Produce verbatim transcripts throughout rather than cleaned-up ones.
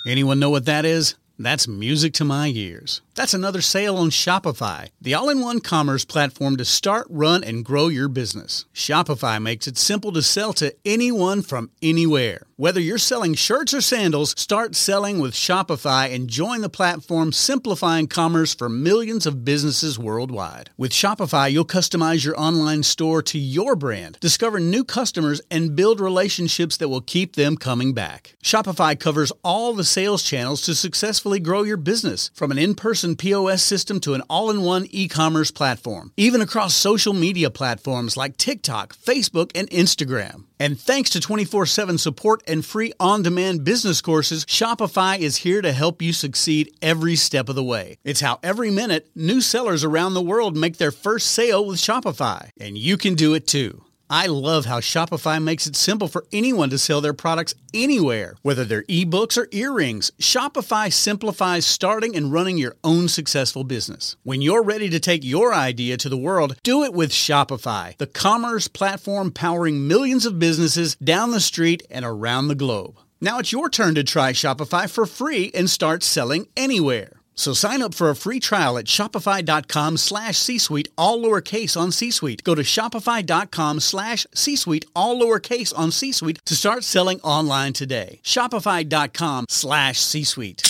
Anyone know what that is? That's music to my ears. That's another sale on Shopify, the all-in-one commerce platform to start, run, and grow your business. Shopify makes it simple to sell to anyone from anywhere. Whether you're selling shirts or sandals, start selling with Shopify and join the platform simplifying commerce for millions of businesses worldwide. With Shopify, you'll customize your online store to your brand, discover new customers, and build relationships that will keep them coming back. Shopify covers all the sales channels to successfully grow your business, from an in-person P O S system to an all-in-one e-commerce platform, even across social media platforms like TikTok, Facebook, and Instagram. And thanks to twenty-four seven support and free on-demand business courses, Shopify is here to help you succeed every step of the way. It's how every minute new sellers around the world make their first sale with Shopify. And you can do it too. I love how Shopify makes it simple for anyone to sell their products anywhere. Whether they're ebooks or earrings, Shopify simplifies starting and running your own successful business. When you're ready to take your idea to the world, do it with Shopify, the commerce platform powering millions of businesses down the street and around the globe. Now it's your turn to try Shopify for free and start selling anywhere. So sign up for a free trial at shopify.com slash C-Suite, all lowercase on C-Suite. Go to shopify.com slash C-Suite, all lowercase on C-Suite to start selling online today. Shopify.com slash C-Suite.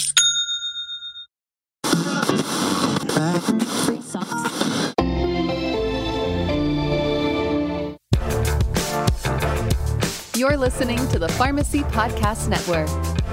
You're listening to the Pharmacy Podcast Network.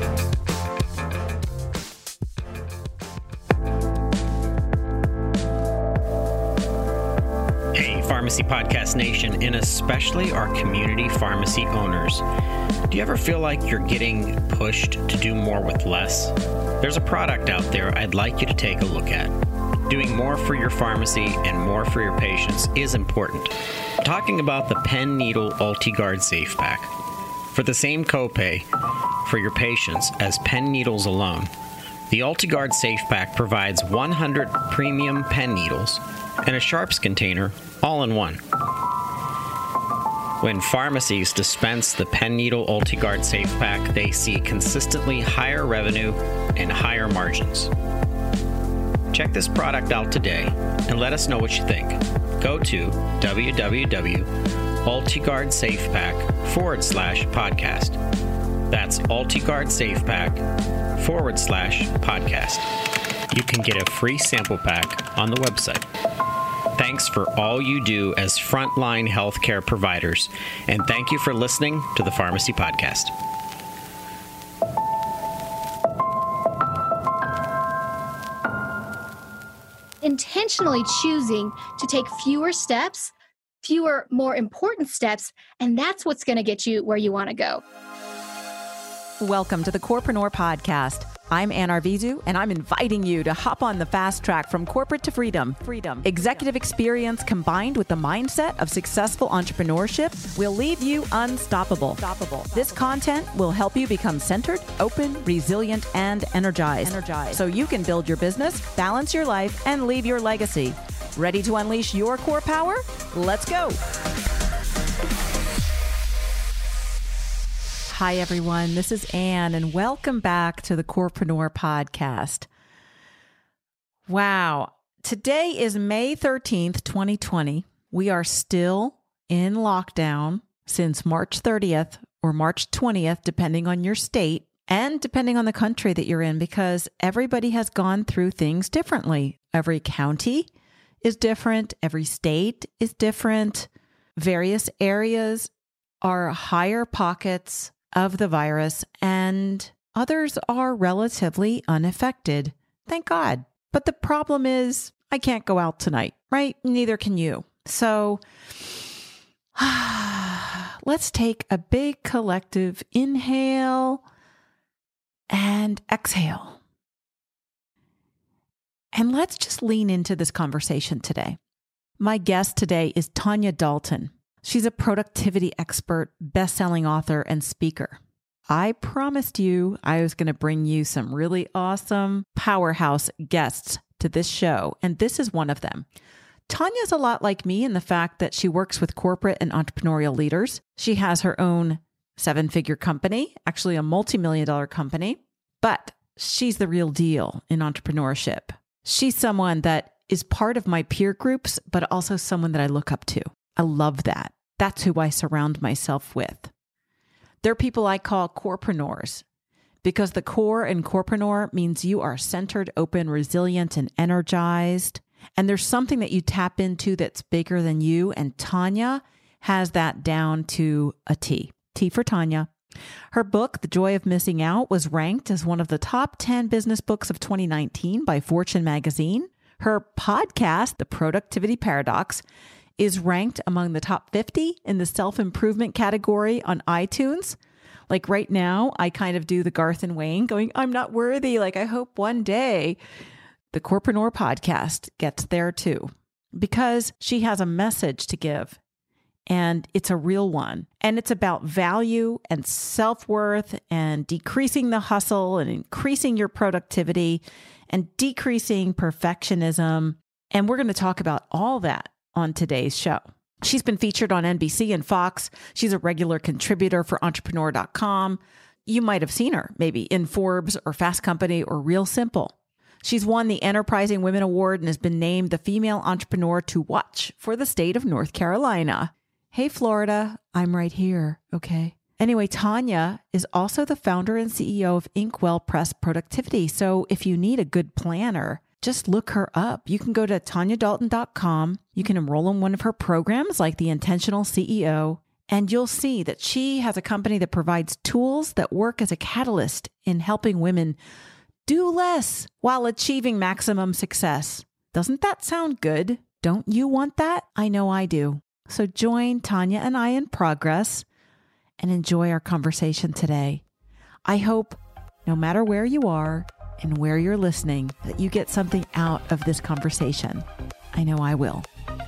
Pharmacy Podcast Nation, and especially our community pharmacy owners. Do you ever feel like you're getting pushed to do more with less? There's a product out there I'd like you to take a look at. Doing more for your pharmacy and more for your patients is important. I'm talking about the Pen Needle UltiGuard Safe Pack. For the same copay for your patients as pen needles alone, the UltiGuard Safe Pack provides one hundred premium pen needles and a sharps container all in one. When pharmacies dispense the Pen Needle UltiGuard Safe Pack, they see consistently higher revenue and higher margins. Check this product out today and let us know what you think. Go to www.ultiguardsafepack forward slash podcast. That's UltiGuardSafePack forward slash podcast. You can get a free sample pack on the website. Thanks for all you do as frontline healthcare providers, and thank you for listening to the Pharmacy Podcast. Intentionally choosing to take fewer steps, fewer, more important steps, and that's what's going to get you where you want to go. Welcome to the Corpreneur Podcast. I'm Ann Arvizu, and I'm inviting you to hop on the fast track from corporate to freedom. Freedom. Executive experience combined with the mindset of successful entrepreneurship will leave you unstoppable. Unstoppable. This content will help you become centered, open, resilient, and energized. Energized. So you can build your business, balance your life, and leave your legacy. Ready to unleash your core power? Let's go. Hi, everyone. This is Ann, and welcome back to the Corpreneur Podcast. Wow. Today is May thirteenth, twenty twenty. We are still in lockdown since March thirtieth or March twentieth, depending on your state and depending on the country that you're in, because everybody has gone through things differently. Every county is different. Every state is different. Various areas are higher pockets of the virus, and others are relatively unaffected. Thank God. But the problem is, I can't go out tonight, right? Neither can you. So let's take a big collective inhale and exhale. And let's just lean into this conversation today. My guest today is Tanya Dalton. She's a productivity expert, best-selling author, and speaker. I promised you I was going to bring you some really awesome powerhouse guests to this show, and this is one of them. Tanya's a lot like me in the fact that she works with corporate and entrepreneurial leaders. She has her own seven-figure company, actually a multi-million dollar company. but she's the real deal in entrepreneurship. She's someone that is part of my peer groups, but also someone that I look up to. I love that. That's who I surround myself with. They're people I call corepreneurs, because the core in corepreneur means you are centered, open, resilient, and energized. And there's something that you tap into that's bigger than you. And Tanya has that down to a T. T for Tanya. Her book, The Joy of Missing Out, was ranked as one of the top ten business books of twenty nineteen by Fortune magazine. Her podcast, The Productivity Paradox, is ranked among the top fifty in the self-improvement category on iTunes. Like right now, I kind of do the Garth and Wayne going, I'm not worthy. Like I hope one day the Corepreneur podcast gets there too, because she has a message to give and it's a real one. And it's about value and self-worth and decreasing the hustle and increasing your productivity and decreasing perfectionism. And we're going to talk about all that on today's show. She's been featured on N B C and Fox. She's a regular contributor for entrepreneur dot com. You might have seen her maybe in Forbes or Fast Company or Real Simple. She's won the Enterprising Women Award and has been named the female entrepreneur to watch for the state of North Carolina. Hey, Florida, I'm right here. Okay. Anyway, Tanya is also the founder and C E O of Inkwell Press Productivity. So if you need a good planner, just look her up. You can go to tanya dalton dot com. You can enroll in one of her programs like the Intentional C E O, and you'll see that she has a company that provides tools that work as a catalyst in helping women do less while achieving maximum success. Doesn't that sound good? Don't you want that? I know I do. So join Tanya and I in progress and enjoy our conversation today. I hope no matter where you are and where you're listening, that you get something out of this conversation. I know I will.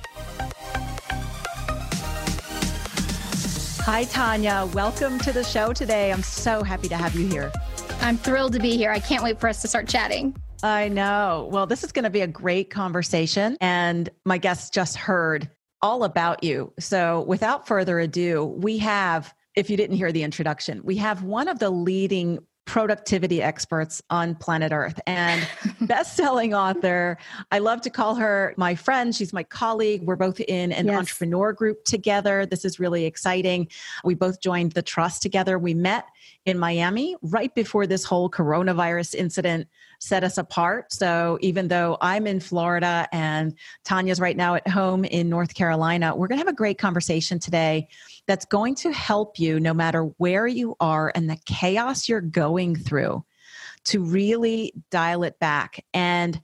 Hi, Tanya. Welcome to the show today. I'm so happy to have you here. I'm thrilled to be here. I can't wait for us to start chatting. I know. Well, this is going to be a great conversation, and my guests just heard all about you. So without further ado, we have, if you didn't hear the introduction, we have one of the leading productivity experts on planet Earth and best-selling author. I love to call her my friend. She's my colleague. We're both in an yes. entrepreneur group together. This is really exciting. We both joined the Trust together. We met in Miami right before this whole coronavirus incident set us apart. So even though I'm in Florida and Tanya's right now at home in North Carolina, we're going to have a great conversation today that's going to help you no matter where you are and the chaos you're going through to really dial it back and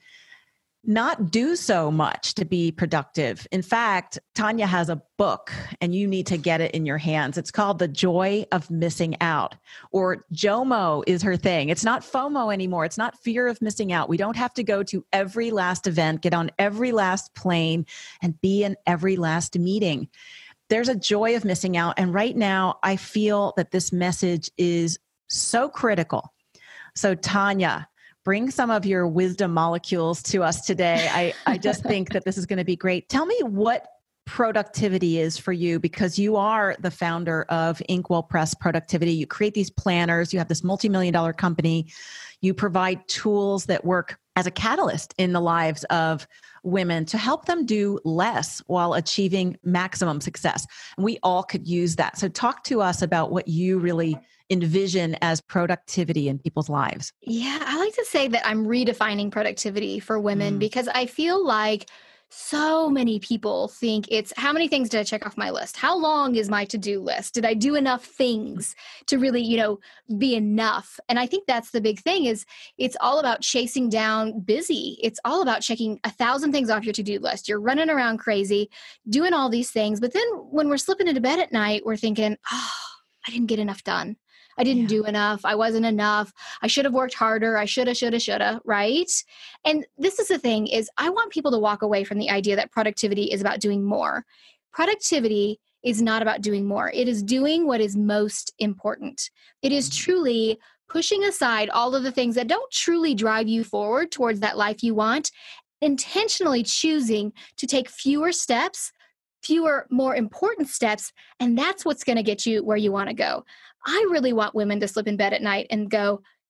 not do so much to be productive. In fact, Tanya has a book and you need to get it in your hands. It's called The Joy of Missing Out, or JOMO is her thing. It's not FOMO anymore. It's not fear of missing out. We don't have to go to every last event, get on every last plane, and be in every last meeting. There's a joy of missing out. And right now, I feel that this message is so critical. So Tanya, bring some of your wisdom molecules to us today. I, I just think that this is going to be great. Tell me what productivity is for you, because you are the founder of Inkwell Press Productivity. You create these planners. You have this multi-million dollar company. You provide tools that work as a catalyst in the lives of women to help them do less while achieving maximum success. And we all could use that. So talk to us about what you really envision as productivity in people's lives. Yeah, I like to say that I'm redefining productivity for women mm. because I feel like so many people think it's how many things did I check off my list? How long is my to-do list? Did I do enough things to really, you know, be enough? And I think that's the big thing is it's all about chasing down busy. It's all about checking a thousand things off your to-do list. You're running around crazy, doing all these things. But then when we're slipping into bed at night, we're thinking, oh, I didn't get enough done. I didn't yeah. do enough. I wasn't enough. I should have worked harder. I shoulda, shoulda, shoulda, right? And this is the thing is I want people to walk away from the idea that productivity is about doing more. Productivity is not about doing more. It is doing what is most important. It is truly pushing aside all of the things that don't truly drive you forward towards that life you want, intentionally choosing to take fewer steps, fewer, more important steps, and that's what's going to get you where you want to go. I really want women to slip in bed at night and go,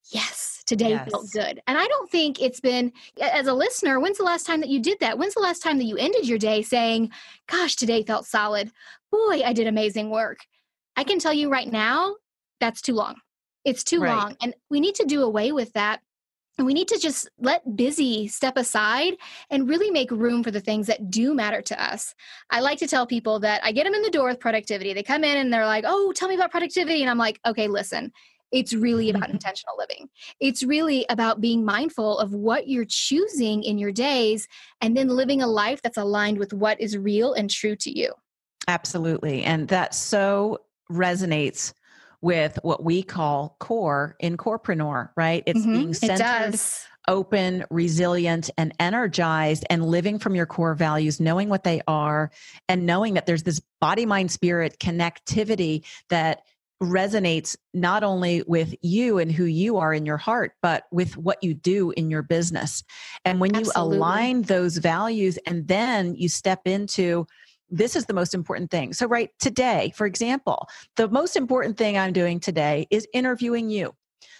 yes, today Yes. felt good. And I don't think it's been, as a listener, when's the last time that you did that? When's the last time that you ended your day saying, gosh, today felt solid. Boy, I did amazing work. I can tell you right now, that's too long. It's too Right. long. And we need to do away with that. And we need to just let busy step aside and really make room for the things that do matter to us. I like to tell people that I get them in the door with productivity. They come in and they're like, oh, tell me about productivity. And I'm like, okay, listen, it's really about intentional living. It's really about being mindful of what you're choosing in your days and then living a life that's aligned with what is real and true to you. Absolutely. And that so resonates with what we call core in Corepreneur, right? It's Mhm. being It centered, does. open, resilient, and energized, and living from your core values, knowing what they are, and knowing that there's this body, mind, spirit connectivity that resonates not only with you and who you are in your heart, but with what you do in your business. And when you Absolutely. align those values and then you step into, this is the most important thing. So right today, for example, the most important thing I'm doing today is interviewing you.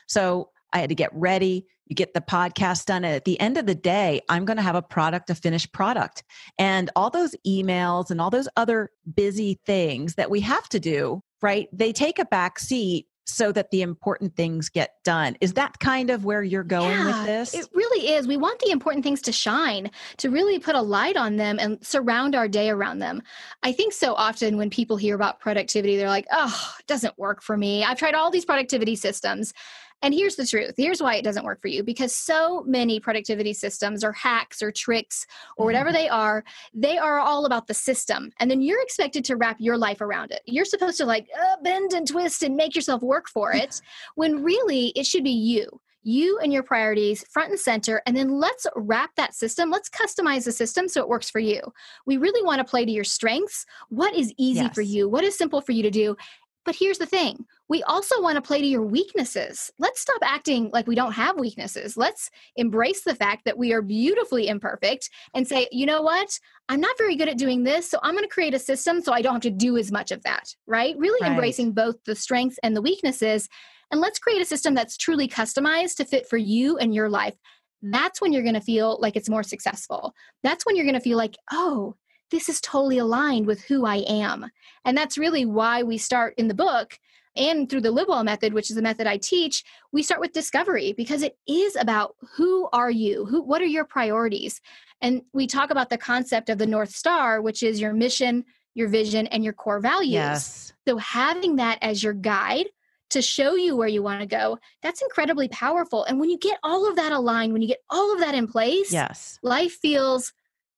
So I had to get ready. You get the podcast done. And at the end of the day, I'm going to have a product, a finished product. And all those emails and all those other busy things that we have to do, right? They take a back seat so that the important things get done. Is that kind of where you're going with this? It really is. We want the important things to shine, to really put a light on them and surround our day around them. I think so often when people hear about productivity, they're like, oh, it doesn't work for me. I've tried all these productivity systems. And here's the truth. Here's why it doesn't work for you. Because so many productivity systems or hacks or tricks or whatever they are, they are all about the system. And then you're expected to wrap your life around it. You're supposed to like uh, bend and twist and make yourself work for it, when really it should be you. You and your priorities front and center, and then let's wrap that system. Let's customize the system so it works for you. We really want to play to your strengths. What is easy Yes. for you? What is simple for you to do? But here's the thing. We also want to play to your weaknesses. Let's stop acting like we don't have weaknesses. Let's embrace the fact that we are beautifully imperfect and say, you know what? I'm not very good at doing this, so I'm going to create a system so I don't have to do as much of that, right? Really Right. embracing both the strengths and the weaknesses. And let's create a system that's truly customized to fit for you and your life. That's when you're going to feel like it's more successful. That's when you're going to feel like, oh, this is totally aligned with who I am. And that's really why we start in the book and through the Live Well method, which is the method I teach, we start with discovery because it is about who are you? Who, what are your priorities? And we talk about the concept of the North Star, which is your mission, your vision, and your core values. Yes. So having that as your guide to show you where you want to go, that's incredibly powerful. And when you get all of that aligned, when you get all of that in place, Yes. life feels,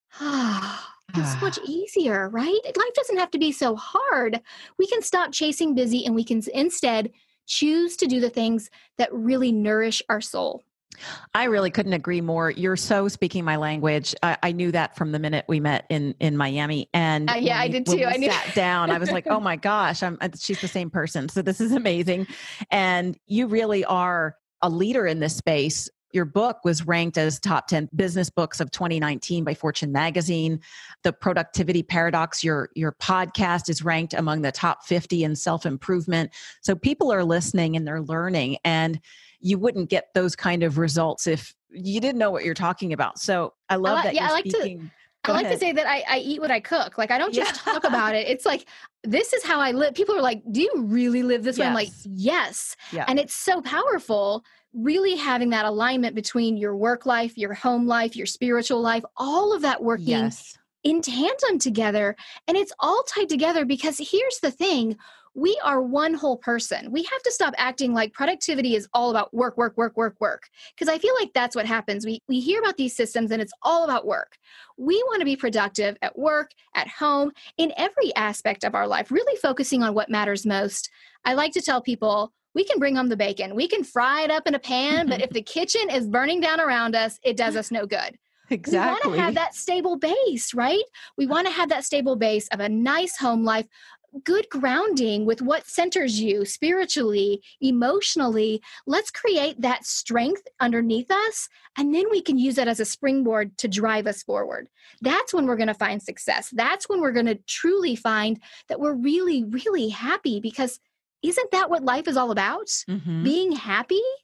ah, it's much easier, right? Life doesn't have to be so hard. We can stop chasing busy and we can instead choose to do the things that really nourish our soul. I really couldn't agree more. You're so speaking my language. I, I knew that from the minute we met in, in Miami. And Uh, yeah, when I we- did when too. we I knew- sat down. I was like, oh my gosh, I'm, she's the same person. So this is amazing. And you really are a leader in this space. Your book was ranked as top ten business books of twenty nineteen by Fortune magazine. The Productivity Paradox, your, your podcast is ranked among the top fifty in self-improvement. So people are listening and they're learning, and you wouldn't get those kind of results if you didn't know what you're talking about. So I love li- that yeah, you're I like to- speaking. I Go like ahead. to say that I, I eat what I cook. Like, I don't just Yeah. talk about it. It's like, this is how I live. People are like, do you really live this way? I'm like, Yes. yes. Yeah. And it's so powerful, really having that alignment between your work life, your home life, your spiritual life, all of that working Yes. in tandem together. And it's all tied together because here's the thing. We are one whole person. We have to stop acting like productivity is all about work, work, work, work, work. Because I feel like that's what happens. We we hear about these systems and it's all about work. We want to be productive at work, at home, in every aspect of our life, really focusing on what matters most. I like to tell people, we can bring home the bacon. We can fry it up in a pan, but if the kitchen is burning down around us, it does us no good. Exactly. We want to have that stable base, right? We want to have that stable base of a nice home life, good grounding with what centers you spiritually, emotionally. Let's create that strength underneath us, and then we can use that as a springboard to drive us forward. That's when we're going to find success. That's when we're going to truly find that we're really, really happy, because isn't that what life is all about? Mhm. Being happy?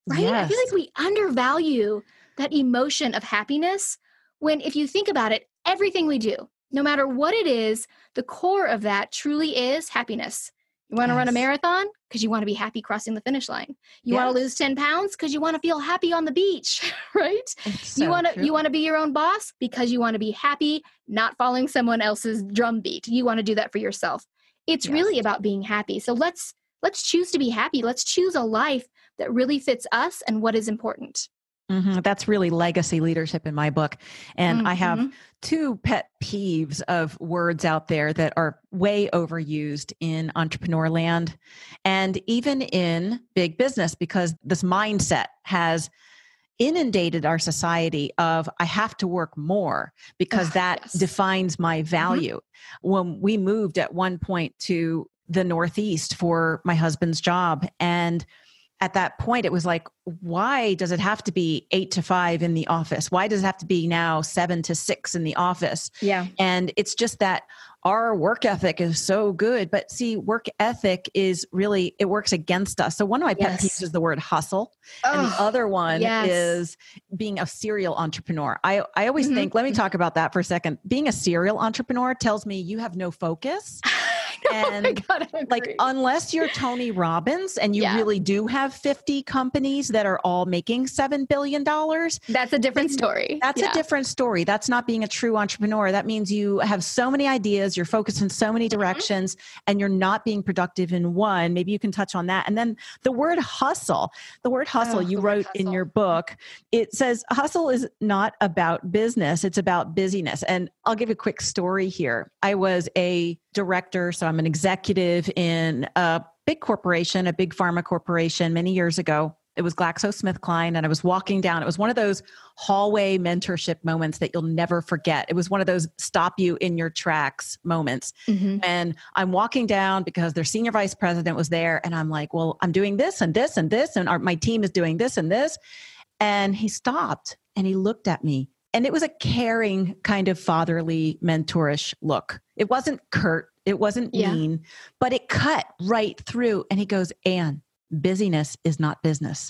right? Yes. I feel like we undervalue that emotion of happiness when, if you think about it, everything we do, no matter what it is, the core of that truly is happiness. You want to run a Yes. marathon because you want to be happy crossing the finish line. You want to Yes. lose ten pounds because you want to feel happy on the beach, right? It's you so want to true. you want to be your own boss because you want to be happy, not following someone else's drum beat. You want to do that for yourself. It's Yes. really about being happy. So let's let's choose to be happy. Let's choose a life that really fits us and what is important. Mhm. That's really legacy leadership in my book. And I have Mhm. two pet peeves of words out there that are way overused in entrepreneur land and even in big business, because this mindset has inundated our society of I have to work more because Ugh, that yes. defines my value. When we moved at one point to the Northeast for my husband's job, and at that point, it was like, why does it have to be eight to five in the office? Why does it have to be now seven to six in the office? Yeah. And it's just that our work ethic is so good. But see, work ethic is really, it works against us. So one of my pet Yes. peeves is the word hustle. And the Ugh, other one yes. is being a serial entrepreneur. I, I always Mhm. think, let me talk about that for a second. Being a serial entrepreneur tells me you have no focus. oh my And God, I agree. like, unless you're Tony Robbins and you Yeah. really do have fifty companies that are all making seven billion dollars, That's a different story. that's Yeah. a different story. That's not being a true entrepreneur. That means you have so many ideas, you're focused in so many directions, and you're not being productive in one. Maybe you can touch on that. And then the word hustle, the word hustle Oh, you the word wrote in hustle. your book, it says hustle is not about business, it's about busyness. And I'll give a quick story here. I was a director, so I'm an executive in a big corporation, a big pharma corporation many years ago. It was GlaxoSmithKline, and I was walking down. It was one of those hallway mentorship moments that you'll never forget. It was one of those stop you in your tracks moments. Mhm. And I'm walking down because their senior vice president was there. And I'm like, well, I'm doing this and this and this. And our, my team is doing this and this. And he stopped and he looked at me. And it was a caring, kind of fatherly, mentorish look. It wasn't curt. It wasn't Yeah. mean, but it cut right through. And he goes, Anne, busyness is not business.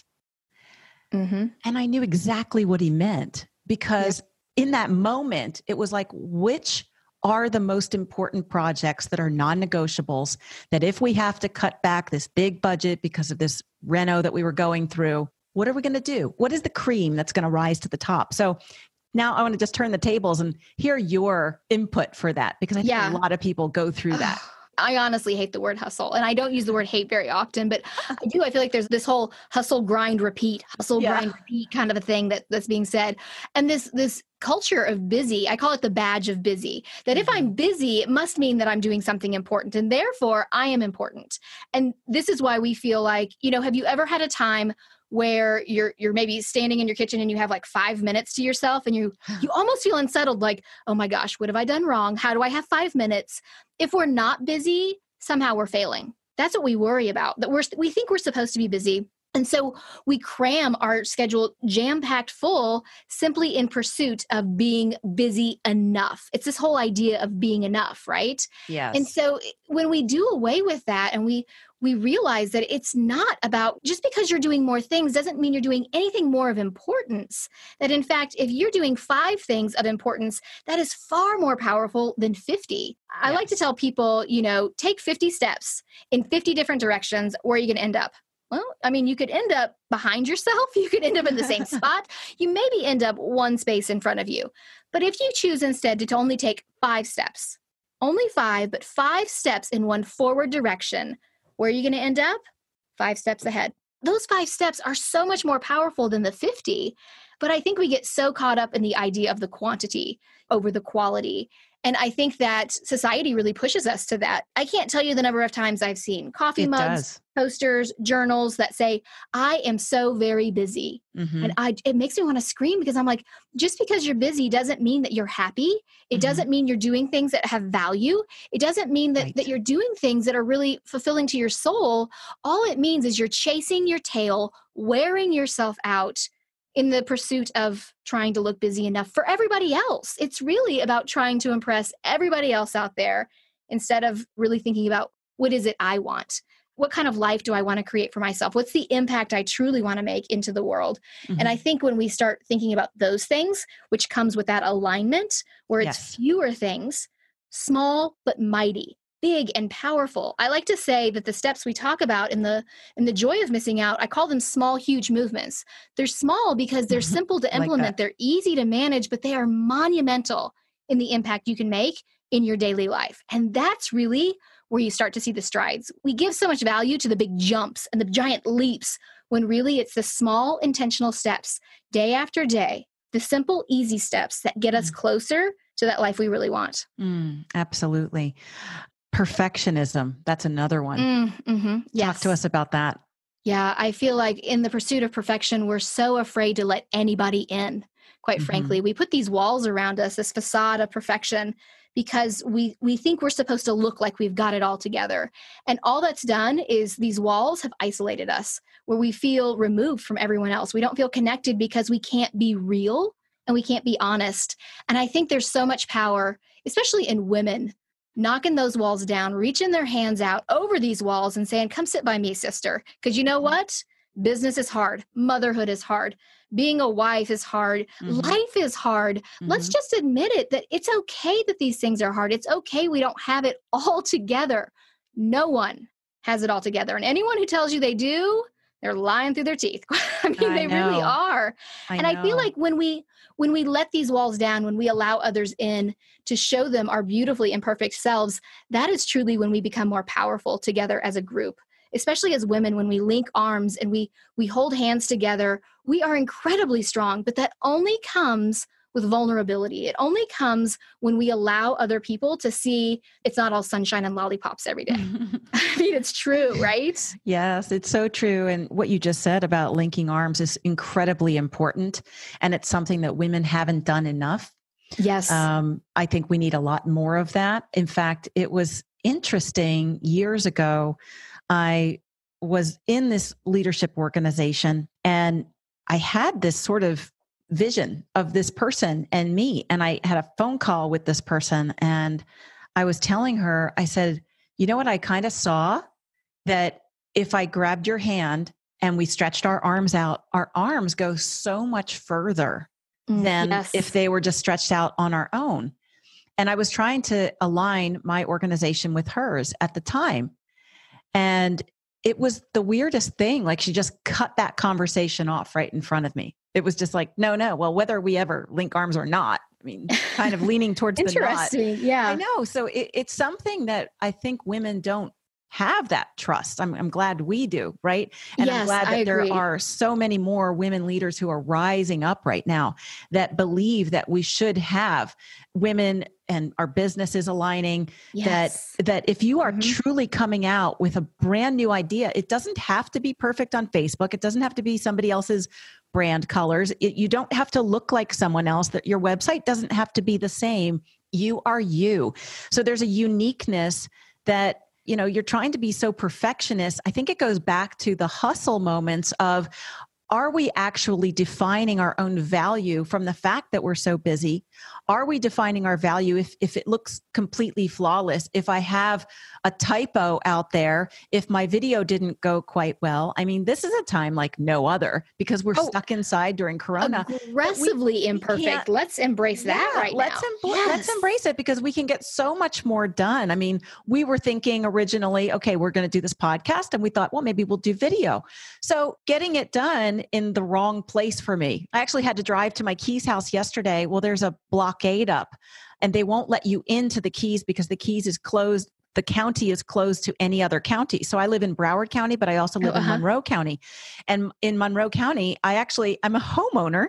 Mhm. And I knew exactly what he meant, because in that moment, it was like, which are the most important projects that are non-negotiables, that if we have to cut back this big budget because of this reno that we were going through, what are we going to do? What is the cream that's going to rise to the top? So now I want to just turn the tables and hear your input for that, because I think Yeah. a lot of people go through that. I honestly hate the word hustle, and I don't use the word hate very often, but I do. I feel like there's this whole hustle, grind, repeat, hustle, Yeah. grind, repeat kind of a thing that, that's being said. And this, this culture of busy, I call it the badge of busy, that if I'm busy, it must mean that I'm doing something important, and therefore I am important. And this is why we feel like, you know, have you ever had a time where you're you're maybe standing in your kitchen and you have like five minutes to yourself, and you you almost feel unsettled, like, oh my gosh, what have I done wrong? How do I have five minutes? If we're not busy, somehow we're failing. That's what we worry about, that we're we think we're supposed to be busy. And so we cram our schedule jam-packed full simply in pursuit of being busy enough. It's this whole idea of being enough, right? Yes. And so when we do away with that, and we we realize that it's not about, just because you're doing more things doesn't mean you're doing anything more of importance. That in fact, if you're doing five things of importance, that is far more powerful than fifty. I like to Yes. tell people, you know, take fifty steps in fifty different directions. Where are you going to end up? Well, I mean, you could end up behind yourself. You could end up in the same spot. You maybe end up one space in front of you. But if you choose instead to only take five steps, only five, but five steps in one forward direction, where are you going to end up? Five steps ahead. Those five steps are so much more powerful than the fifty. But I think we get so caught up in the idea of the quantity over the quality. And I think that society really pushes us to that. I can't tell you the number of times I've seen coffee It mugs, does. posters, journals that say, I am so very busy. Mhm. And I, it makes me want to scream, because I'm like, just because you're busy doesn't mean that you're happy. It Mhm. doesn't mean you're doing things that have value. It doesn't mean that, Right. that you're doing things that are really fulfilling to your soul. All it means is you're chasing your tail, wearing yourself out in the pursuit of trying to look busy enough for everybody else. It's really about trying to impress everybody else out there instead of really thinking about, what is it I want? what kind of life do I want to create for myself? What's the impact I truly want to make into the world? Mm-hmm. And I think when we start thinking about those things, which comes with that alignment, where it's yes. fewer things, small but mighty, big and powerful. I like to say that the steps we talk about in the in the joy of missing out, I call them small, huge movements. They're small because they're simple to implement. Like they're easy to manage, but they are monumental in the impact you can make in your daily life. And that's really where you start to see the strides. We give so much value to the big jumps and the giant leaps when really it's the small intentional steps day after day, the simple, easy steps that get us closer to that life we really want. Mm, absolutely. Perfectionism. That's another one. Mm, mm-hmm. Yes. Talk to us about that. Yeah. I feel like in the pursuit of perfection, we're so afraid to let anybody in. Quite mm-hmm. frankly, we put these walls around us, this facade of perfection, because we we think we're supposed to look like we've got it all together. And all that's done is these walls have isolated us, where we feel removed from everyone else. We don't feel connected because we can't be real and we can't be honest. And I think there's so much power, especially in women, knocking those walls down, reaching their hands out over these walls and saying, come sit by me, sister. Because you know what? Business is hard. Motherhood is hard. Being a wife is hard. Mm-hmm. Life is hard. Mm-hmm. Let's just admit it, that it's okay that these things are hard. It's okay we don't have it all together. No one has it all together. And anyone who tells you they do, they're lying through their teeth. I mean, I they know. really are. I and know. I feel like when we when we let these walls down, when we allow others in to show them our beautifully imperfect selves, that is truly when we become more powerful together as a group. Especially as women, when we link arms and we we hold hands together, we are incredibly strong, but that only comes with vulnerability. It only comes when we allow other people to see it's not all sunshine and lollipops every day. I mean, it's true, right? Yes, it's so true. And what you just said about linking arms is incredibly important. And it's something that women haven't done enough. Yes. Um, I think we need a lot more of that. In fact, it was interesting years ago. I was in this leadership organization and I had this sort of vision of this person and me. And I had a phone call with this person and I was telling her, I said, you know what? I kind of saw that if I grabbed your hand and we stretched our arms out, our arms go so much further mm, than yes. if they were just stretched out on our own. And I was trying to align my organization with hers at the time. And it was the weirdest thing. Like she just cut that conversation off right in front of me. It was just like, no, no. Well, whether we ever link arms or not, I mean, kind of leaning towards the not. Interesting. Yeah. I know. So it, it's something that I think women don't have that trust. I'm, I'm glad we do, right? And yes, I'm glad that I there agree. are so many more women leaders who are rising up right now that believe that we should have women and our businesses aligning, yes. that that if you are mm-hmm. truly coming out with a brand new idea, it doesn't have to be perfect on Facebook. It doesn't have to be somebody else's brand colors. It, you don't have to look like someone else. That your website doesn't have to be the same. You are you. So there's a uniqueness that, you know, you're trying to be so perfectionist. I think it goes back to the hustle moments of, are we actually defining our own value from the fact that we're so busy? Are we defining our value if, if it looks completely flawless? If I have a typo out there, if my video didn't go quite well? I mean, this is a time like no other because we're oh, stuck inside during Corona. Aggressively we, imperfect. We let's embrace that yeah, right let's now. Em- yes. Let's embrace it because we can get so much more done. I mean, we were thinking originally, okay, we're going to do this podcast and we thought, well, maybe we'll do video. So getting it done in the wrong place for me. I actually had to drive to my Keys house yesterday. Well, there's a blockade up and they won't let you into the Keys because the Keys is closed. The county is closed to any other county. So I live in Broward County, but I also live oh, uh-huh. in Monroe County. And in Monroe County, I actually, I'm a homeowner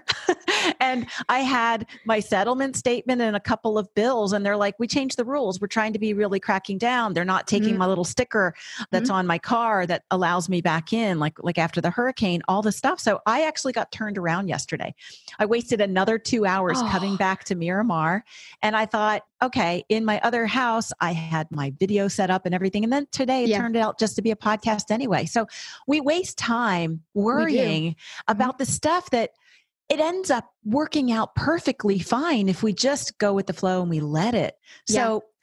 and I had my settlement statement and a couple of bills. And they're like, we changed the rules. We're trying to be really cracking down. They're not taking mm-hmm. my little sticker that's mm-hmm. on my car that allows me back in, like, like after the hurricane, all the stuff. So I actually got turned around yesterday. I wasted another two hours oh. coming back to Miramar. And I thought, okay, in my other house, I had my video set up and everything. And then today it yeah. turned out just to be a podcast anyway. So we waste time worrying about mm-hmm. the stuff that it ends up working out perfectly fine if we just go with the flow and we let it. So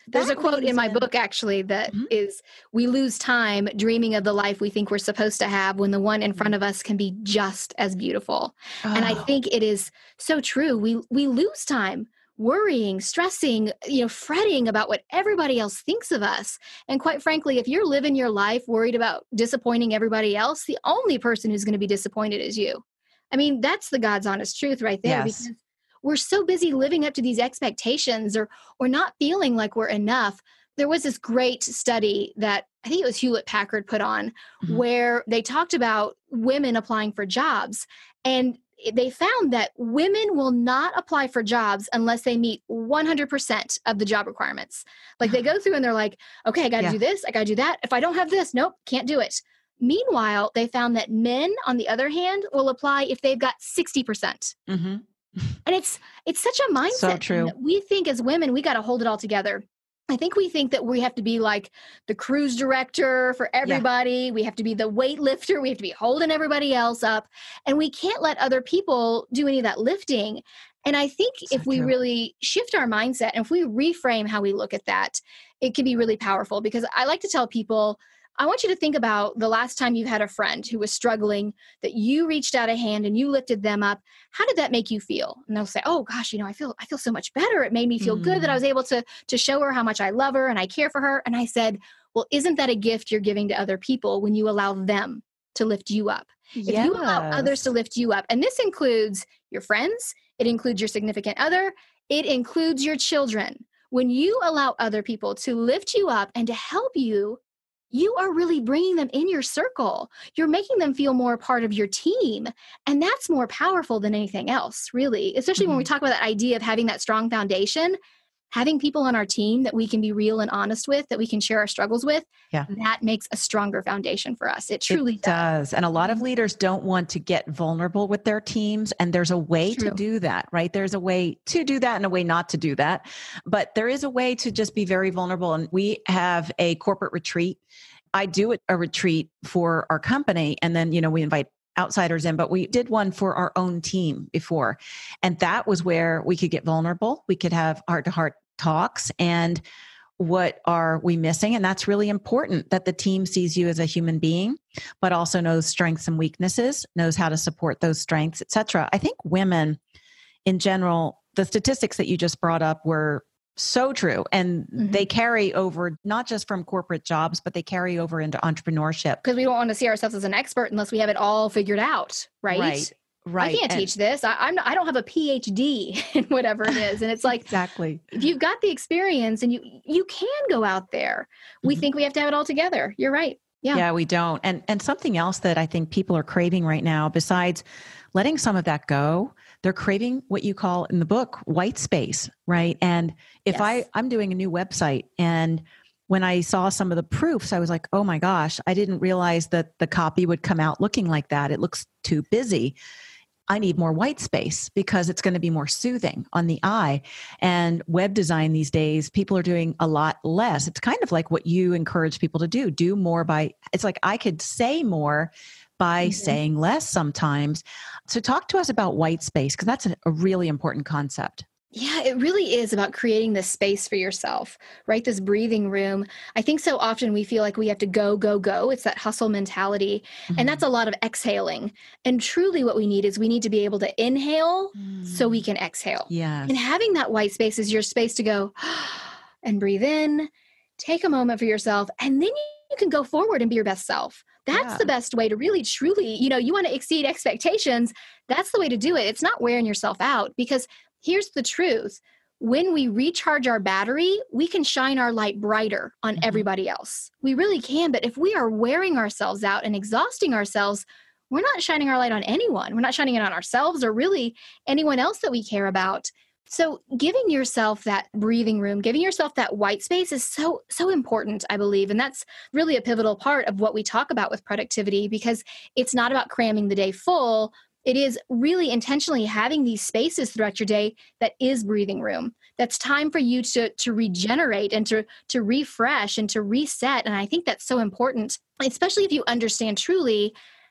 There's That a quote leans in my in- book actually that Mhm. is, we lose time dreaming of the life we think we're supposed to have when the one in front of us can be just as beautiful. And I Oh, think it is so true. We we lose time worrying, stressing, you know, fretting about what everybody else thinks of us. And quite frankly, if you're living your life worried about disappointing everybody else, the only person who's going to be disappointed is you. I mean, that's the God's honest truth right there, yes. because we're so busy living up to these expectations or or not feeling like we're enough. There was this great study that I think it was Hewlett Packard put on, Mhm. where they talked about women applying for jobs. And they found that women will not apply for jobs unless they meet one hundred percent of the job requirements. Like they go through and they're like, okay, I got to Yeah. do this. I got to do that. If I don't have this, nope, can't do it. Meanwhile, they found that men, on the other hand, will apply if they've got sixty percent. hmm And it's it's such a mindset So thing true. that we think as women, we got to hold it all together. I think we think that we have to be like the cruise director for everybody. We have to be the weightlifter. We have to be holding everybody else up. And we can't let other people do any of that lifting. And I think So if we true. really shift our mindset and if we reframe how we look at that, it can be really powerful. Because I like to tell people, I want you to think about the last time you had a friend who was struggling, that you reached out a hand and you lifted them up. How did that make you feel? And they'll say, oh gosh, you know, I feel, I feel so much better. It made me feel good that I Mm. was able to, to show her how much I love her and I care for her. And I said, well, isn't that a gift you're giving to other people when you allow them to lift you up? If you allow others to Yes. lift you up, and this includes your friends, it includes your significant other, it includes your children. When you allow other people to lift you up and to help you, you are really bringing them in your circle. You're making them feel more a part of your team. And that's more powerful than anything else, really, especially when we Mhm. talk about that idea of having that strong foundation. Having people on our team that we can be real and honest with, that we can share our struggles with, Yeah. that makes a stronger foundation for us. It truly It does. does. And a lot of Mhm. leaders don't want to get vulnerable with their teams. And there's a way to True. do that, right? There's a way to do that and a way not to do that. But there is a way to just be very vulnerable. And we have a corporate retreat. I do a retreat for our company. And then, you know, we invite outsiders in, but we did one for our own team before. And that was where we could get vulnerable. We could have heart to heart talks and what are we missing? And that's really important, that the team sees you as a human being, but also knows strengths and weaknesses, knows how to support those strengths, et cetera. I think women in general, the statistics that you just brought up were so true. And Mhm. they carry over not just from corporate jobs, but they carry over into entrepreneurship. Because we don't want to see ourselves as an expert unless we have it all figured out, right? Right. Right. I can't And- teach this. I, I'm not, I don't have a P H D in whatever it is. And it's like, exactly. if you've got the experience and you you can go out there, we Mhm. think we have to have it all together. You're right. Yeah. Yeah, we don't. And and something else that I think people are craving right now, besides letting some of that go, they're craving what you call in the book white space, right? And if Yes. I I'm doing a new website, and when I saw some of the proofs, I was like, oh my gosh, I didn't realize that the copy would come out looking like that. It looks too busy. I need more white space because it's going to be more soothing on the eye. And web design these days, people are doing a lot less. It's kind of like what you encourage people to do, do more by, it's like I could say more by Mhm. saying less sometimes. So talk to us about white space, because that's a, a really important concept. Yeah, it really is about creating this space for yourself, right? This breathing room. I think so often we feel like we have to go, go, go. It's that hustle mentality. And that's a lot of exhaling. And truly what we need is we need to be able to inhale so we can exhale. Yes. And having that white space is your space to go and breathe in, take a moment for yourself, and then you can go forward and be your best self. That's Yeah. the best way to really, truly, you know, you want to exceed expectations. That's the way to do it. It's not wearing yourself out, because here's the truth. When we recharge our battery, we can shine our light brighter on Mhm. everybody else. We really can. But if we are wearing ourselves out and exhausting ourselves, we're not shining our light on anyone. We're not shining it on ourselves or really anyone else that we care about. So giving yourself that breathing room, giving yourself that white space is so, so important, I believe. And that's really a pivotal part of what we talk about with productivity, because it's not about cramming the day full. It is really intentionally having these spaces throughout your day that is breathing room. That's time for you to, to regenerate and to, to refresh and to reset. And I think that's so important, especially if you understand truly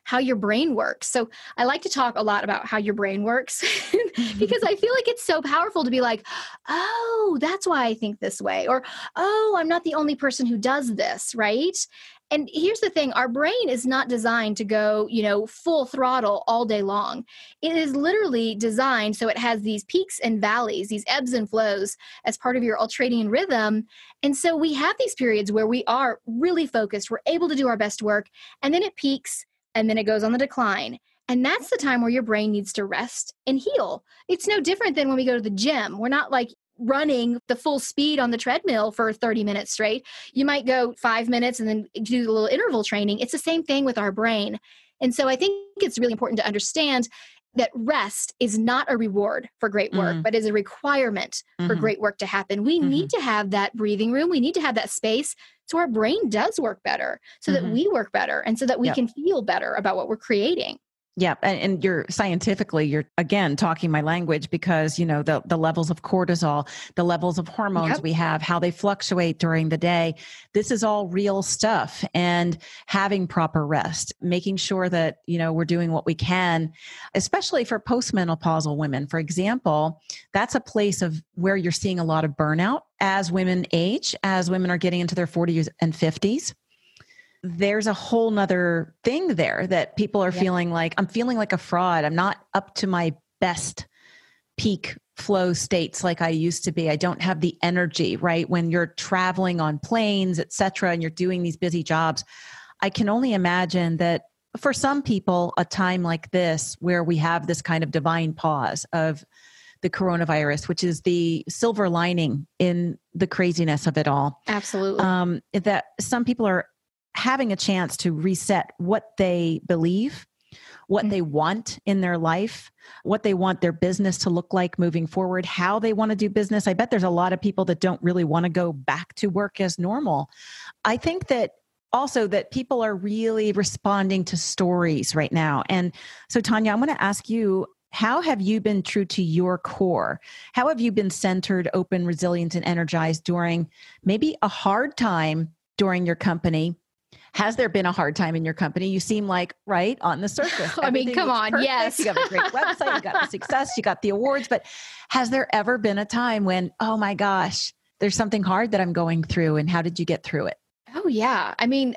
how your brain works. So I like to talk a lot about how your brain works because I feel like it's so powerful to be like, oh, that's why I think this way. Or, oh, I'm not the only person who does this, right? And here's the thing, our brain is not designed to go, you know, full throttle all day long. It is literally designed so it has these peaks and valleys, these ebbs and flows as part of your ultradian rhythm. And so we have these periods where we are really focused, we're able to do our best work, and then it peaks and then it goes on the decline. And that's the time where your brain needs to rest and heal. It's no different than when we go to the gym. We're not like running the full speed on the treadmill for thirty minutes straight. You might go five minutes and then do a little interval training. It's the same thing with our brain. And so I think it's really important to understand that rest is not a reward for great work, mm-hmm. but is a requirement mm-hmm. for great work to happen. We mm-hmm. need to have that breathing room. We need to have that space so our brain does work better, so mm-hmm. that we work better, and so that we yep. can feel better about what we're creating. Yeah. And, and you're scientifically, you're again, talking my language because, you know, the, the levels of cortisol, the levels of hormones yep. we have, how they fluctuate during the day. This is all real stuff. And having proper rest, making sure that, you know, we're doing what we can, especially for postmenopausal women. For example, that's a place of where you're seeing a lot of burnout as women age, as women are getting into their forties and fifties. There's a whole nother thing there that people are yeah. feeling like, I'm feeling like a fraud. I'm not up to my best peak flow states like I used to be. I don't have the energy, right? When you're traveling on planes, et cetera, and you're doing these busy jobs, I can only imagine that for some people, a time like this, where we have this kind of divine pause of the coronavirus, which is the silver lining in the craziness of it all. Absolutely. Um, that some people are having a chance to reset what they believe, what mm-hmm. they want in their life, what they want their business to look like moving forward, how they want to do business. I bet there's a lot of people that don't really want to go back to work as normal. I think that also that people are really responding to stories right now. And so, Tanya, I'm going to ask you, how have you been true to your core? How have you been centered, open, resilient, and energized during maybe a hard time during your company? Has there been a hard time in your company? You seem like, right, on the surface. I mean, come on, perfect. Yes. You have a great website, you got the success, you got the awards, but has there ever been a time when, oh my gosh, there's something hard that I'm going through, and how did you get through it? Oh yeah. I mean,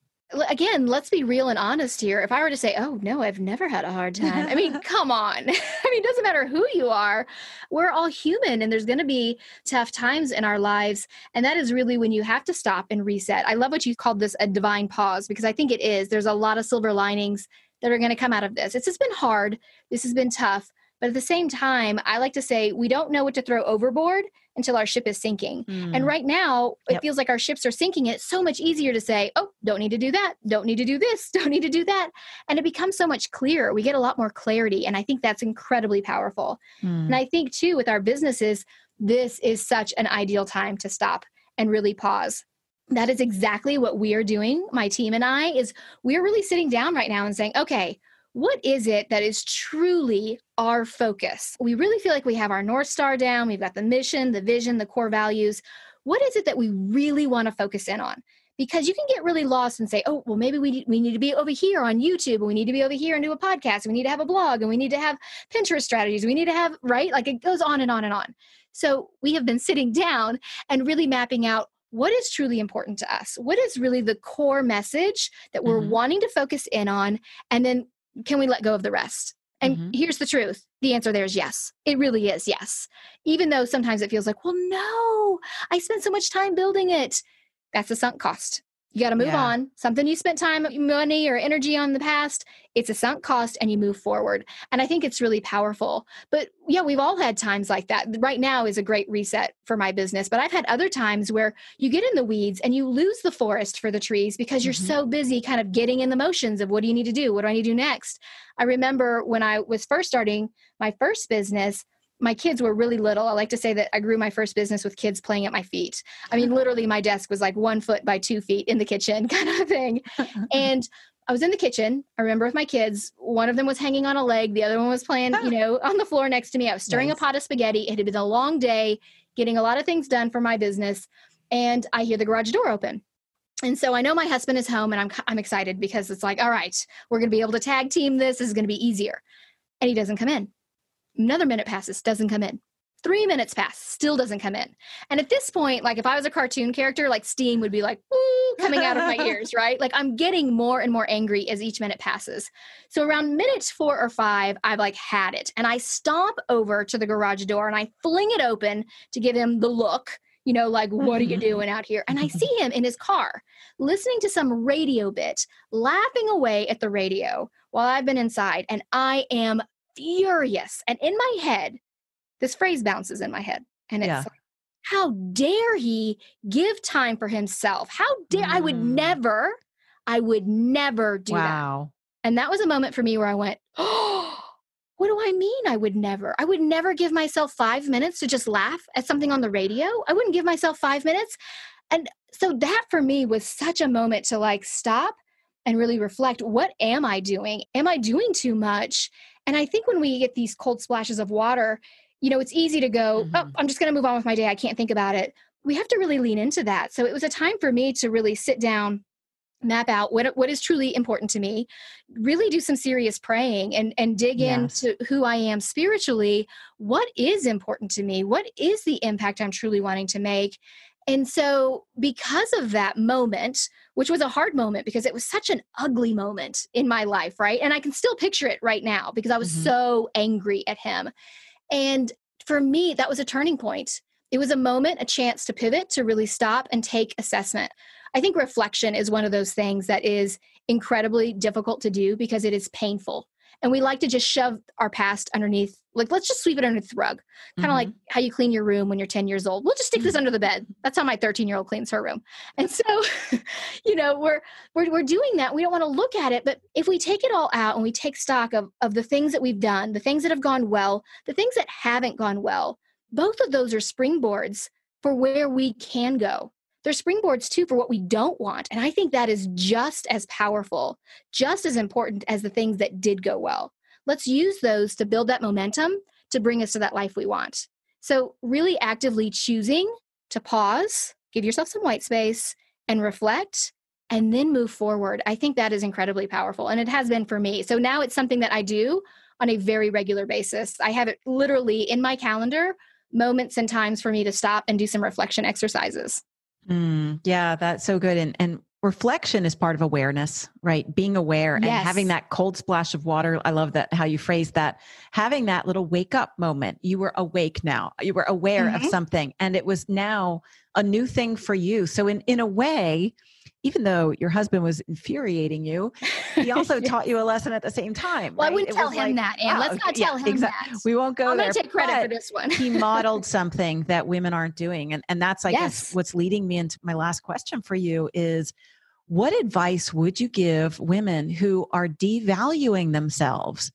again, let's be real and honest here. If I were to say, oh no, I've never had a hard time. I mean, come on. I mean, it doesn't matter who you are. We're all human, and there's going to be tough times in our lives. And that is really when you have to stop and reset. I love what you called this a divine pause, because I think it is. There's a lot of silver linings that are going to come out of this. It's just been hard. This has been tough. But at the same time, I like to say we don't know what to throw overboard until our ship is sinking. Mm. And right now, it yep. feels like our ships are sinking. And it's so much easier to say, oh, don't need to do that. Don't need to do this. Don't need to do that. And it becomes so much clearer. We get a lot more clarity. And I think that's incredibly powerful. Mm. And I think too, with our businesses, this is such an ideal time to stop and really pause. That is exactly what we are doing. My team and I is we're really sitting down right now and saying, okay, what is it that is truly our focus? We really feel like we have our North Star down. We've got the mission, the vision, the core values. What is it that we really want to focus in on? Because you can get really lost and say, oh, well, maybe we need, we need to be over here on YouTube, and we need to be over here and do a podcast, and we need to have a blog, and we need to have Pinterest strategies. We need to have, right? Like it goes on and on and on. So we have been sitting down and really mapping out what is truly important to us. What is really the core message that we're mm-hmm. wanting to focus in on? And then can we let go of the rest? And mm-hmm. here's the truth. The answer there is yes. It really is yes. Even though sometimes it feels like, well, no, I spent so much time building it. That's a sunk cost. You got to move yeah. on. Something you spent time, money, or energy on in the past, it's a sunk cost, and you move forward. And I think it's really powerful. But yeah, we've all had times like that. Right now is a great reset for my business. But I've had other times where you get in the weeds and you lose the forest for the trees because you're mm-hmm. so busy kind of getting in the motions of what do you need to do? What do I need to do next? I remember when I was first starting my first business, my kids were really little. I like to say that I grew my first business with kids playing at my feet. I mean, literally my desk was like one foot by two feet in the kitchen kind of thing. And I was in the kitchen. I remember with my kids, one of them was hanging on a leg. The other one was playing, you know, on the floor next to me. I was stirring nice. a pot of spaghetti. It had been a long day, getting a lot of things done for my business. And I hear the garage door open. And so I know my husband is home and I'm, I'm excited because it's like, all right, we're going to be able to tag team this. This is going to be easier. And he doesn't come in. Another minute passes, doesn't come in. Three minutes pass, still doesn't come in. And at this point, like if I was a cartoon character, like steam would be like, woo, coming out of my ears, right? Like I'm getting more and more angry as each minute passes. So around minutes four or five, I've like had it. And I stomp over to the garage door and I fling it open to give him the look, you know, like, what are you doing out here? And I see him in his car, listening to some radio bit, laughing away at the radio while I've been inside. And I am furious. And in my head, this phrase bounces in my head. And it's Yeah. like, how dare he give time for himself? How dare Mm. I would never, I would never do that. Wow. And that was a moment for me where I went, oh, what do I mean I would never? I would never give myself five minutes to just laugh at something on the radio. I wouldn't give myself five minutes. And so that for me was such a moment to like stop and really reflect, what am I doing? Am I doing too much? And I think when we get these cold splashes of water, you know, it's easy to go, Mhm. oh, I'm just going to move on with my day. I can't think about it. We have to really lean into that. So it was a time for me to really sit down, map out what what is truly important to me, really do some serious praying and, and dig Yes. into who I am spiritually. What is important to me? What is the impact I'm truly wanting to make? And so because of that moment, which was a hard moment because it was such an ugly moment in my life, right? And I can still picture it right now because I was Mhm. so angry at him. And for me, that was a turning point. It was a moment, a chance to pivot, to really stop and take assessment. I think reflection is one of those things that is incredibly difficult to do because it is painful. And we like to just shove our past underneath, like, let's just sweep it underneath the rug. Kind of Mhm. like how you clean your room when you're ten years old. We'll just stick this under the bed. That's how my thirteen-year-old cleans her room. And so, you know, we're, we're we're doing that. We don't want to look at it. But if we take it all out and we take stock of, of the things that we've done, the things that have gone well, the things that haven't gone well, both of those are springboards for where we can go. They're springboards too for what we don't want. And I think that is just as powerful, just as important as the things that did go well. Let's use those to build that momentum to bring us to that life we want. So really actively choosing to pause, give yourself some white space and reflect, and then move forward. I think that is incredibly powerful. And it has been for me. So now it's something that I do on a very regular basis. I have it literally in my calendar, moments and times for me to stop and do some reflection exercises. Mm, yeah, that's so good. And and reflection is part of awareness, right? Being aware and Yes. having that cold splash of water. I love that, how you phrase that. Having that little wake up moment. You were awake now. You were aware of Mhm. something, and it was now a new thing for you. So in, in a way, even though your husband was infuriating you, he also Yeah. taught you a lesson at the same time. Well, I right? wouldn't It tell was him like, that, Anne. wow, Let's not yeah, tell him exact- that. We won't go I'm there. going to take credit but for this one. he modeled something that women aren't doing. And, and that's, I guess, Yes. what's leading me into my last question for you is, what advice would you give women who are devaluing themselves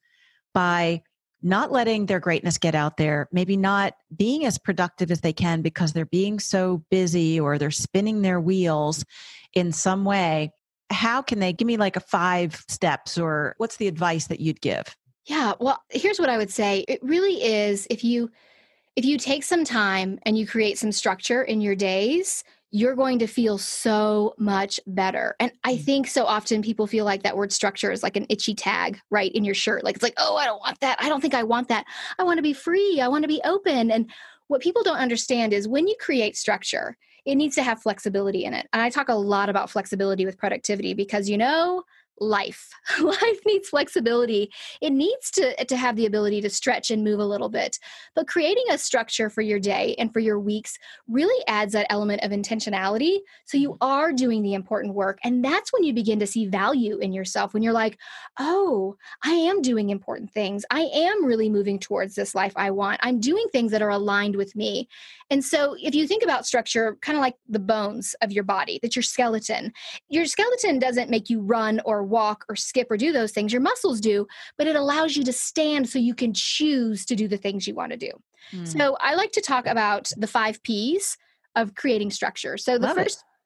by not letting their greatness get out there, maybe not being as productive as they can because they're being so busy or they're spinning their wheels in some way? How can they give me like a five steps, or what's the advice that you'd give? Yeah, well, here's what I would say. It really is, if you if you take some time and you create some structure in your days, you're going to feel so much better. And I think so often people feel like that word structure is like an itchy tag, right, in your shirt. Like, it's like, oh, I don't want that. I don't think I want that. I want to be free. I want to be open. And what people don't understand is when you create structure, it needs to have flexibility in it. And I talk a lot about flexibility with productivity because, you know, life. Life needs flexibility. It needs to, to have the ability to stretch and move a little bit. But creating a structure for your day and for your weeks really adds that element of intentionality. So you are doing the important work. And that's when you begin to see value in yourself, when you're like, oh, I am doing important things. I am really moving towards this life I want. I'm doing things that are aligned with me. And so if you think about structure, kind of like the bones of your body, that's your skeleton. Your skeleton doesn't make you run or walk or skip or do those things. Your muscles do, but it allows you to stand so you can choose to do the things you want to do. Mm. So I like to talk about the five P's of creating structure. So the Love it. first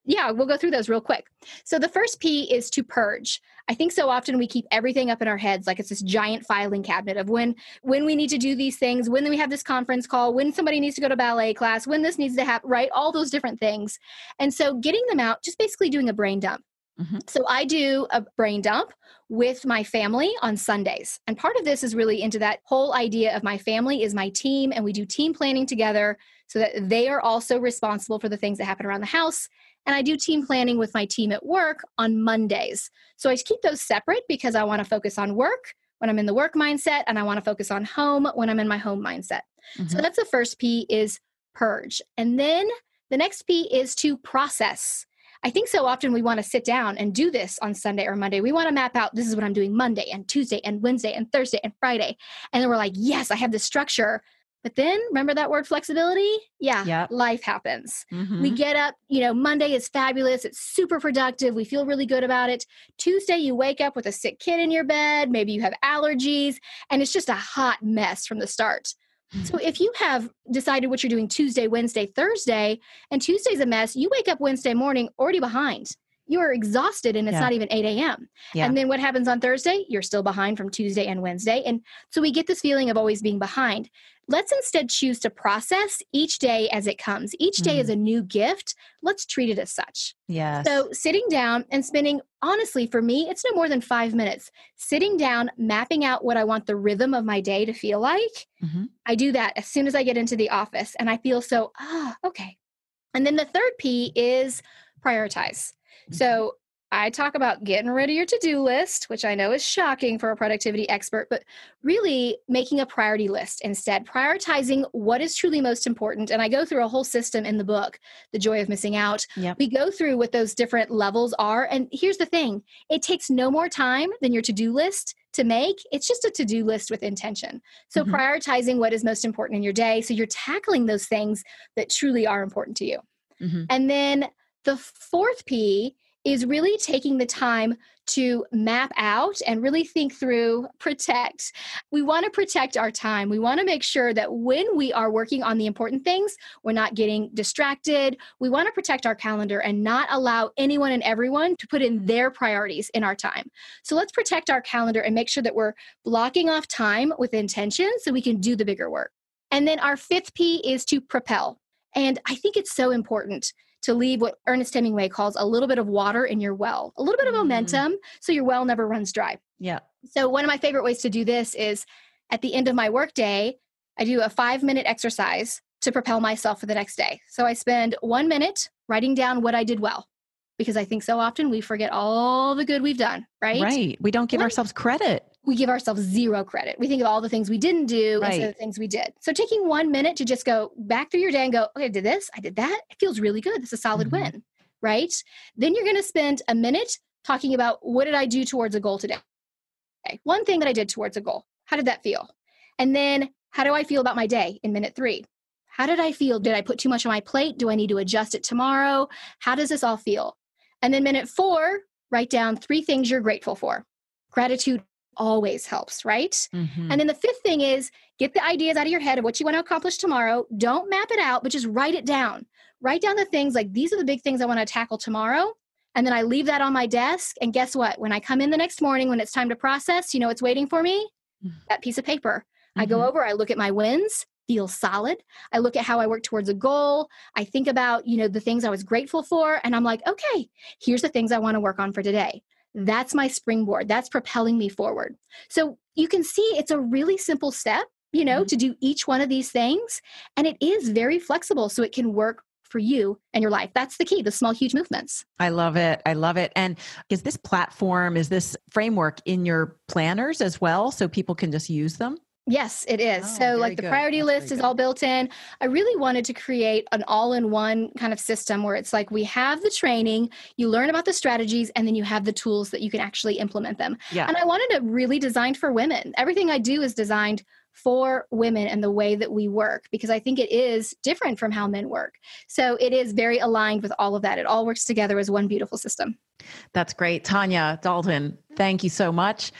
Yeah, we'll go through those real quick. So the first P is to purge. I think so often we keep everything up in our heads like it's this giant filing cabinet of when when we need to do these things, when we have this conference call, when somebody needs to go to ballet class, when this needs to happen, right? All those different things. And so getting them out, just basically doing a brain dump. Mm-hmm. So I do a brain dump with my family on Sundays. And part of this is really into that whole idea of my family is my team, and we do team planning together so that they are also responsible for the things that happen around the house. And I do team planning with my team at work on Mondays. So I keep those separate because I want to focus on work when I'm in the work mindset, and I want to focus on home when I'm in my home mindset. Mm-hmm. So that's the first P is purge. And then the next P is to process. I think so often we want to sit down and do this on Sunday or Monday. We want to map out, this is what I'm doing Monday and Tuesday and Wednesday and Thursday and Friday. And then we're like, yes, I have this structure. But then remember that word flexibility? Yeah, yep. Life happens. Mm-hmm. We get up, you know, Monday is fabulous. It's super productive. We feel really good about it. Tuesday, you wake up with a sick kid in your bed. Maybe you have allergies, and it's just a hot mess from the start. So if you have decided what you're doing Tuesday, Wednesday, Thursday, and Tuesday's a mess, you wake up Wednesday morning already behind. You are exhausted and it's yeah. not even eight a.m. Yeah. And then what happens on Thursday? You're still behind from Tuesday and Wednesday. And so we get this feeling of always being behind. Let's instead choose to process each day as it comes. Each day mm. is a new gift. Let's treat it as such. Yes. So sitting down and spending, honestly, for me, it's no more than five minutes. Sitting down, mapping out what I want the rhythm of my day to feel like. Mm-hmm. I do that as soon as I get into the office, and I feel so, ah, okay. And then the third P is prioritize. So I talk about getting rid of your to-do list, which I know is shocking for a productivity expert, but really making a priority list instead, prioritizing what is truly most important. And I go through a whole system in the book, The Joy of Missing Out. Yep. We go through what those different levels are. And here's the thing, it takes no more time than your to-do list to make. It's just a to-do list with intention. So mm-hmm. prioritizing what is most important in your day. So you're tackling those things that truly are important to you. Mm-hmm. And then the fourth P is really taking the time to map out and really think through, protect. We want to protect our time. We want to make sure that when we are working on the important things, we're not getting distracted. We want to protect our calendar and not allow anyone and everyone to put in their priorities in our time. So let's protect our calendar and make sure that we're blocking off time with intention so we can do the bigger work. And then our fifth P is to propel. And I think it's so important to leave what Ernest Hemingway calls a little bit of water in your well, a little bit of momentum mm. so your well never runs dry. Yeah. So one of my favorite ways to do this is at the end of my workday, I do a five minute exercise to propel myself for the next day. So I spend one minute writing down what I did well, because I think so often we forget all the good we've done, right? Right. We don't give right. ourselves credit. We give ourselves zero credit. We think of all the things we didn't do right. instead of the things we did. So taking one minute to just go back through your day and go, okay, I did this, I did that. It feels really good. It's a solid mm-hmm. win, right? Then you're going to spend a minute talking about what did I do towards a goal today? Okay. One thing that I did towards a goal. How did that feel? And then how do I feel about my day in minute three? How did I feel? Did I put too much on my plate? Do I need to adjust it tomorrow? How does this all feel? And then minute four, write down three things you're grateful for. Gratitude always helps, right? Mm-hmm. And then the fifth thing is get the ideas out of your head of what you want to accomplish tomorrow. Don't map it out, but just write it down. Write down the things like, these are the big things I want to tackle tomorrow. And then I leave that on my desk. And guess what? When I come in the next morning, when it's time to process, you know what's waiting for me? Mm-hmm. That piece of paper. Mm-hmm. I go over, I look at my wins, feel solid. I look at how I work towards a goal. I think about, you know, the things I was grateful for. And I'm like, okay, here's the things I want to work on for today. That's my springboard. That's propelling me forward. So you can see it's a really simple step, you know, mm-hmm. to do each one of these things. And it is very flexible so it can work for you and your life. That's the key, the small, huge movements. I love it. I love it. And is this platform, is this framework in your planners as well so people can just use them? Yes, it is. Oh, so like the good. priority That's list is good. all built in. I really wanted to create an all-in-one kind of system where it's like we have the training, you learn about the strategies, and then you have the tools that you can actually implement them. Yeah. And I wanted it really designed for women. Everything I do is designed for women and the way that we work, because I think it is different from how men work. So it is very aligned with all of that. It all works together as one beautiful system. That's great. Tanya Dalton, thank you so much.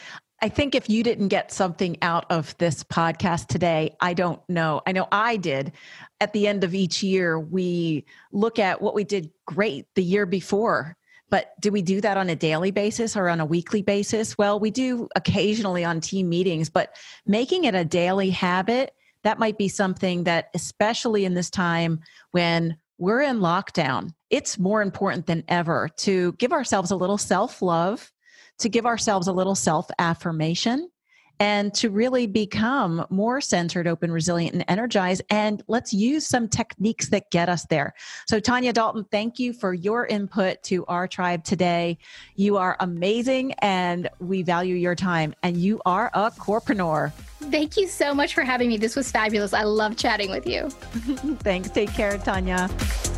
I think if you didn't get something out of this podcast today, I don't know. I know I did. At the end of each year, we look at what we did great the year before. But do we do that on a daily basis or on a weekly basis? Well, we do occasionally on team meetings, but making it a daily habit, that might be something that, especially in this time when we're in lockdown, it's more important than ever to give ourselves a little self-love, to give ourselves a little self-affirmation, and to really become more centered, open, resilient, and energized. And let's use some techniques that get us there. So Tanya Dalton, thank you for your input to our tribe today. You are amazing, and we value your time. And you are a corepreneur. Thank you so much for having me. This was fabulous. I love chatting with you. Thanks. Take care, Tanya.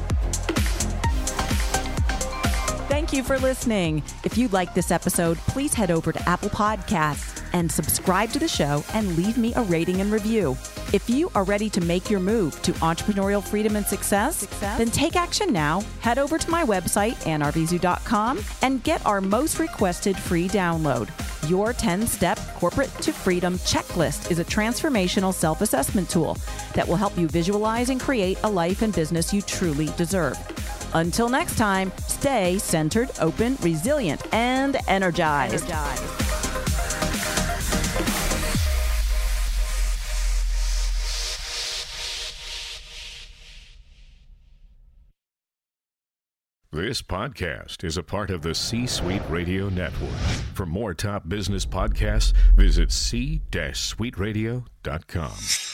Thank you for listening. If you like this episode, please head over to Apple Podcasts and subscribe to the show and leave me a rating and review. If you are ready to make your move to entrepreneurial freedom and success, success, then take action now. Head over to my website, ann arvizu dot com, and get our most requested free download. Your ten-step Corporate to Freedom Checklist is a transformational self-assessment tool that will help you visualize and create a life and business you truly deserve. Until next time, stay centered, open, resilient, and energized. energized. This podcast is a part of the C-Suite Radio Network. For more top business podcasts, visit c suite radio dot com.